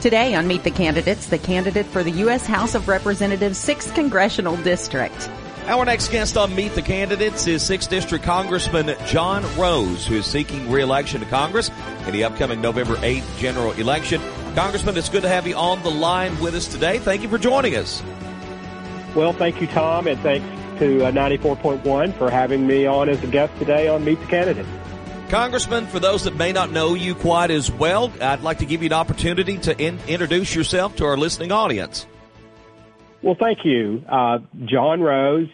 Today on Meet the Candidates, the candidate for the U.S. House of Representatives 6th Congressional District. Our next guest on Meet the Candidates is 6th District Congressman John Rose, who is seeking re-election to Congress in the upcoming November 8th general election. Congressman, it's good to have you on the line with us today. Thank you for joining us. Well, thank you, Tom, and thanks to 94.1 for having me on as a guest today on Meet the Candidates. Congressman, for those that may not know you quite as well, I'd like to give you an opportunity to introduce yourself to our listening audience. Well, thank you. John Rose,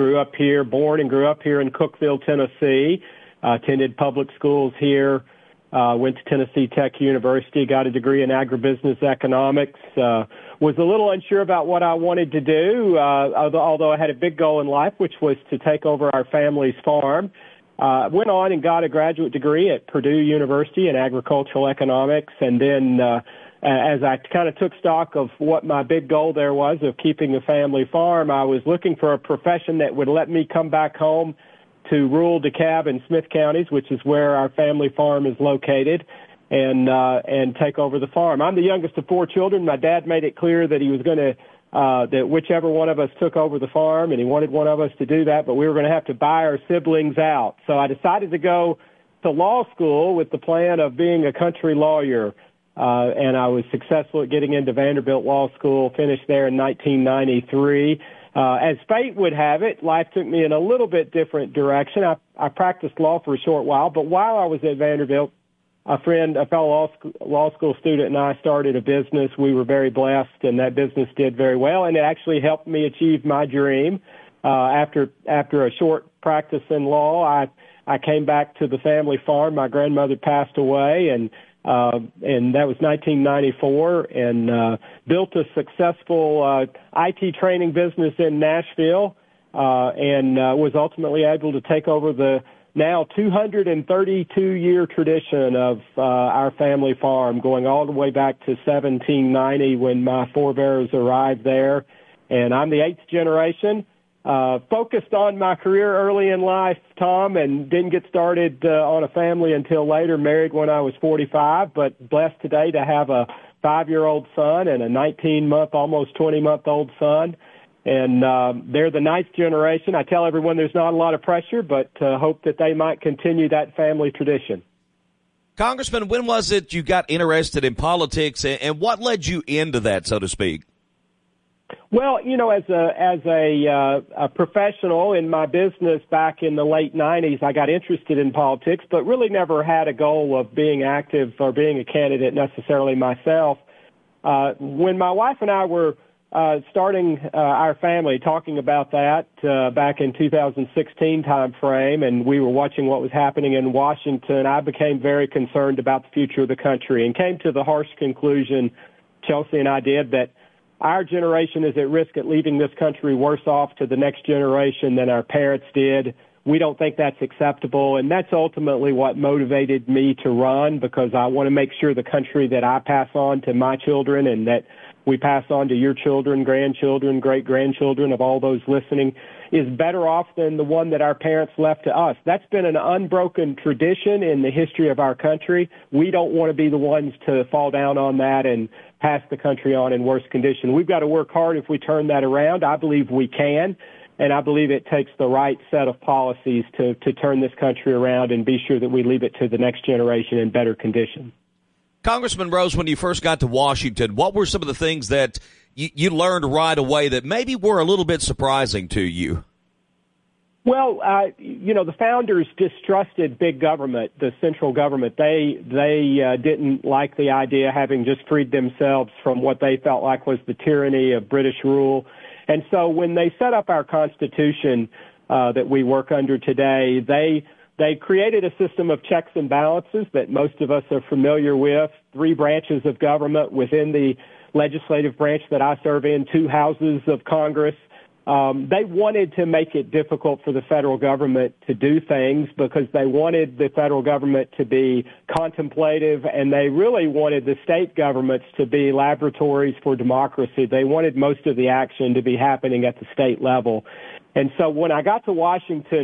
born and grew up here in Cookeville, Tennessee, attended public schools here, went to Tennessee Tech University, got a degree in agribusiness economics, was a little unsure about what I wanted to do, although I had a big goal in life, which was to take over our family's farm. Went on and got a graduate degree at Purdue University in agricultural economics, and then as I kind of took stock of what my big goal there was of keeping a family farm, I was looking for a profession that would let me come back home to rural DeKalb and Smith counties, which is where our family farm is located, and take over the farm. I'm the youngest of 4 children. My dad made it clear that he was going to that whichever one of us took over the farm, and he wanted one of us to do that, but we were going to have to buy our siblings out. So I decided to go to law school with the plan of being a country lawyer, and I was successful at getting into Vanderbilt Law School, finished there in 1993. As fate would have it, life took me in a little bit different direction. I practiced law for a short while, but while I was at Vanderbilt, a fellow law school student, and I started a business. We were very blessed, and that business did very well, and it actually helped me achieve my dream. After a short practice in law, I came back to the family farm. My grandmother passed away, and that was 1994, and built a successful IT training business in Nashville, and was ultimately able to take over the now 232-year tradition of our family farm, going all the way back to 1790 when my forebears arrived there. And I'm the 8th generation. Focused on my career early in life, Tom, and didn't get started on a family until later, married when I was 45, but blessed today to have a 5-year-old son and a 19-month, almost 20-month-old son. And they're the 9th generation. I tell everyone there's not a lot of pressure, but hope that they might continue that family tradition. Congressman, when was it you got interested in politics, and what led you into that, so to speak? Well, you know, as a professional in my business back in the late 90s, I got interested in politics, but really never had a goal of being active or being a candidate necessarily myself. When my wife and I were starting our family, talking about that back in 2016 time frame, and we were watching what was happening in Washington, I became very concerned about the future of the country and came to the harsh conclusion, Chelsea and I did, that our generation is at risk at leaving this country worse off to the next generation than our parents did. We don't think that's acceptable, and that's ultimately what motivated me to run, because I want to make sure the country that I pass on to my children and that we pass on to your children, grandchildren, great-grandchildren of all those listening is better off than the one that our parents left to us. That's been an unbroken tradition in the history of our country. We don't want to be the ones to fall down on that and pass the country on in worse condition. We've got to work hard if we turn that around. I believe we can, and I believe it takes the right set of policies to turn this country around and be sure that we leave it to the next generation in better condition. Congressman Rose, when you first got to Washington, what were some of the things that you learned right away that maybe were a little bit surprising to you? Well, the founders distrusted big government, the central government. They didn't like the idea, having just freed themselves from what they felt like was the tyranny of British rule. And so when they set up our Constitution that we work under today, they created a system of checks and balances that most of us are familiar with, 3 branches of government within the legislative branch that I serve in, 2 houses of Congress. They wanted to make it difficult for the federal government to do things because they wanted the federal government to be contemplative, and they really wanted the state governments to be laboratories for democracy. They wanted most of the action to be happening at the state level. And so when I got to Washington,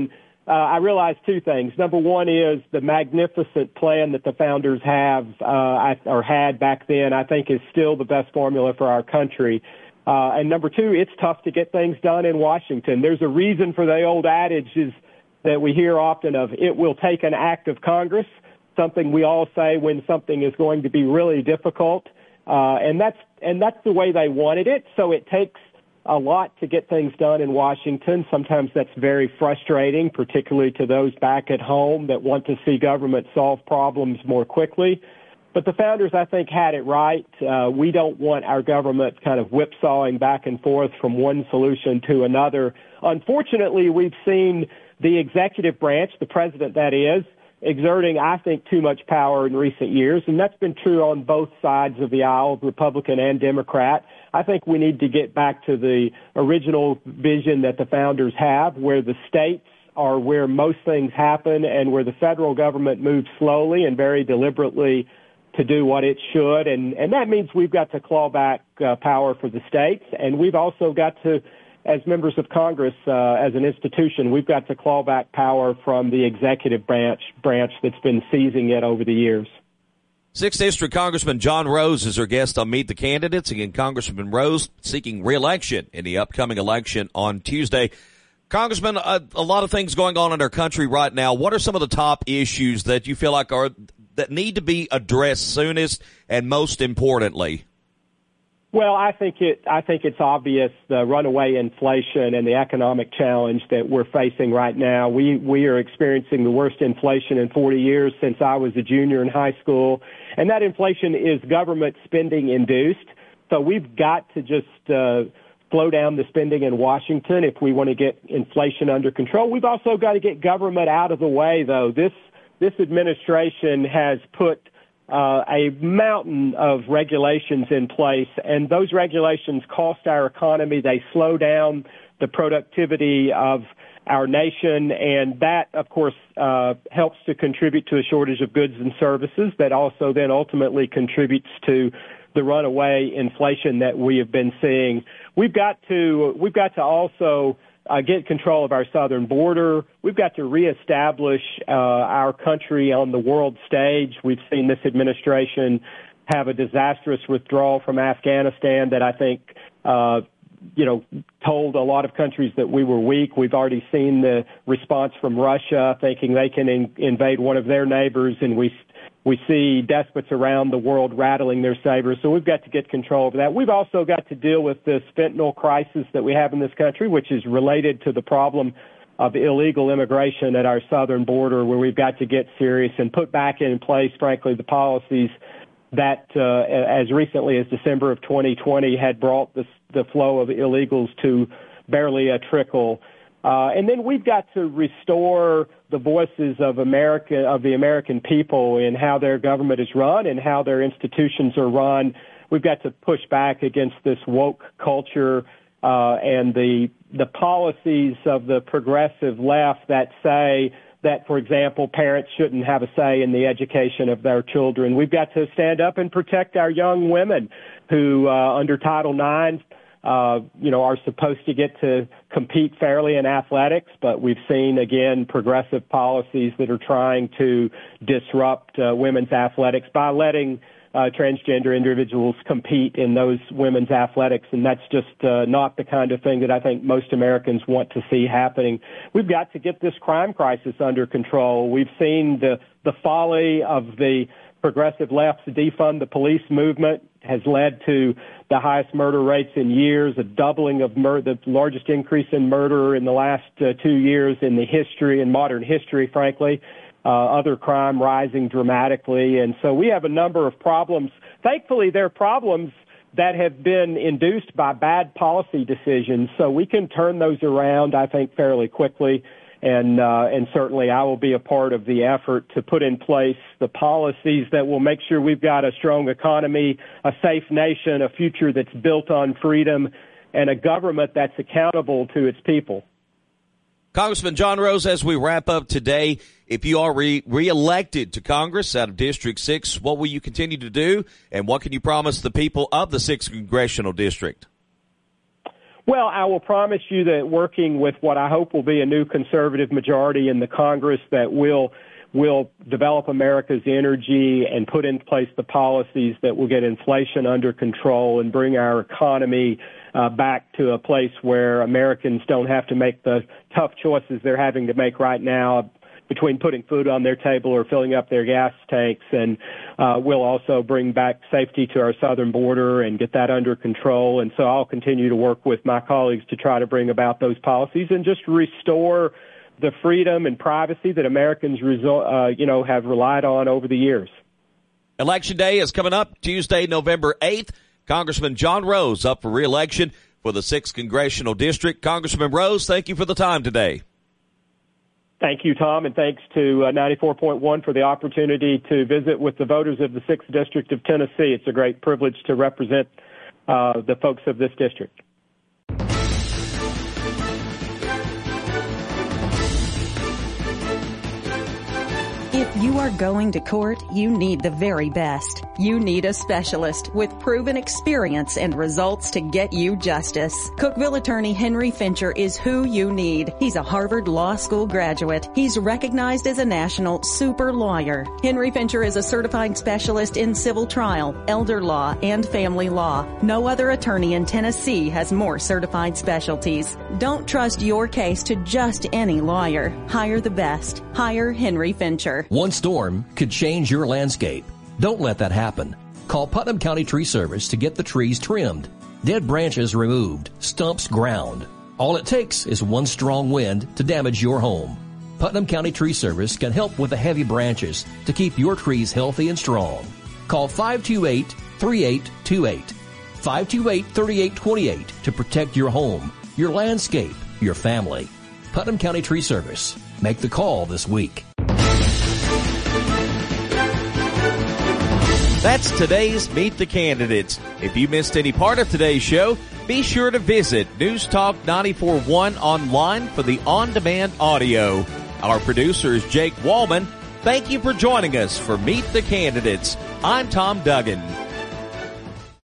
I realize two things. Number one is the magnificent plan that the founders have or had back then, I think, is still the best formula for our country. And number two, it's tough to get things done in Washington. There's a reason for the old adages that we hear often of it will take an act of Congress, something we all say when something is going to be really difficult. And that's the way they wanted it. So it takes a lot to get things done in Washington. Sometimes that's very frustrating, particularly to those back at home that want to see government solve problems more quickly. But the founders, I think, had it right. We don't want our government kind of whipsawing back and forth from one solution to another. Unfortunately, we've seen the executive branch, the president that is, exerting, I think, too much power in recent years, and that's been true on both sides of the aisle, Republican and Democrat. I think we need to get back to the original vision that the founders have, where the states are where most things happen and where the federal government moves slowly and very deliberately to do what it should. And that means we've got to claw back power for the states, and we've also got to, as members of Congress, as an institution, we've got to claw back power from the executive branch that's been seizing it over the years. 6th District Congressman John Rose is our guest on Meet the Candidates. Again, Congressman Rose seeking re-election in the upcoming election on Tuesday. Congressman, a lot of things going on in our country right now. What are some of the top issues that you feel like that need to be addressed soonest and most importantly? Well, I think it's obvious the runaway inflation and the economic challenge that we're facing right now. We are experiencing the worst inflation in 40 years since I was a junior in high school, and that inflation is government spending induced. So we've got to just slow down the spending in Washington if we want to get inflation under control. We've also got to get government out of the way, though. This administration has put a mountain of regulations in place, and those regulations cost our economy. They slow down the productivity of our nation, and that, of course, helps to contribute to a shortage of goods and services that also then ultimately contributes to the runaway inflation that we have been seeing. We've got to also get control of our southern border. We've got to reestablish our country on the world stage. We've seen this administration have a disastrous withdrawal from Afghanistan that I think, told a lot of countries that we were weak. We've already seen the response from Russia, thinking they can invade one of their neighbors, and we see despots around the world rattling their sabers. So we've got to get control of that. We've also got to deal with this fentanyl crisis that we have in this country, which is related to the problem of illegal immigration at our southern border, where we've got to get serious and put back in place, frankly, the policies that as recently as December of 2020 had brought the flow of illegals to barely a trickle. And then we've got to restore the voices of the American people in how their government is run and how their institutions are run. We've got to push back against this woke culture and the policies of the progressive left that say that, for example, parents shouldn't have a say in the education of their children. We've got to stand up and protect our young women who, under Title IX, are supposed to get to compete fairly in athletics, but we've seen, again, progressive policies that are trying to disrupt women's athletics by letting transgender individuals compete in those women's athletics, and that's just not the kind of thing that I think most Americans want to see happening. We've got to get this crime crisis under control. We've seen the folly of the progressive left's defund the police movement has led to the highest murder rates in years, a doubling of the largest increase in murder in the last 2 years in modern history, frankly. Other crime rising dramatically. And so we have a number of problems. Thankfully, they're problems that have been induced by bad policy decisions. So we can turn those around, I think, fairly quickly. And certainly I will be a part of the effort to put in place the policies that will make sure we've got a strong economy, a safe nation, a future that's built on freedom, and a government that's accountable to its people. Congressman John Rose, as we wrap up today, if you are re-elected to Congress out of District 6, what will you continue to do, and what can you promise the people of the 6th Congressional District? Well, I will promise you that working with what I hope will be a new conservative majority in the Congress that will develop America's energy and put in place the policies that will get inflation under control and bring our economy back to a place where Americans don't have to make the tough choices they're having to make right now between putting food on their table or filling up their gas tanks. And we'll also bring back safety to our southern border and get that under control. And so I'll continue to work with my colleagues to try to bring about those policies and just restore the freedom and privacy that Americans, have relied on over the years. Election Day is coming up Tuesday, November 8th. Congressman John Rose up for re-election for the 6th Congressional District. Congressman Rose, thank you for the time today. Thank you, Tom, and thanks to 94.1 for the opportunity to visit with the voters of the 6th District of Tennessee. It's a great privilege to represent the folks of this district. If you are going to court, you need the very best. You need a specialist with proven experience and results to get you justice. Cookeville attorney Henry Fincher is who you need. He's a Harvard Law School graduate. He's recognized as a national super lawyer. Henry Fincher is a certified specialist in civil trial, elder law, and family law. No other attorney in Tennessee has more certified specialties. Don't trust your case to just any lawyer. Hire the best. Hire Henry Fincher. One storm could change your landscape. Don't let that happen. Call Putnam County Tree Service to get the trees trimmed, dead branches removed, stumps ground. All it takes is one strong wind to damage your home. Putnam County Tree Service can help with the heavy branches to keep your trees healthy and strong. Call 528-3828. 528-3828 to protect your home, your landscape, your family. Putnam County Tree Service. Make the call this week. That's today's Meet the Candidates. If you missed any part of today's show, be sure to visit News Talk 94.1 online for the on-demand audio. Our producer is Jake Wallman. Thank you for joining us for Meet the Candidates. I'm Tom Duggan.